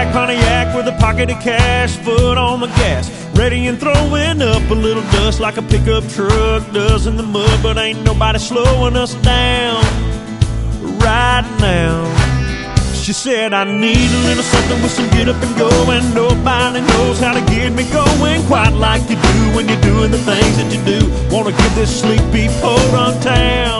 black Pontiac with a pocket of cash, foot on the gas, ready and throwing up a little dust like a pickup truck does in the mud. But ain't nobody slowing us down right now. She said, I need a little something with some get up and go, and nobody knows how to get me going quite like you do when you're doing the things that you do. Wanna give this sleepy poor run town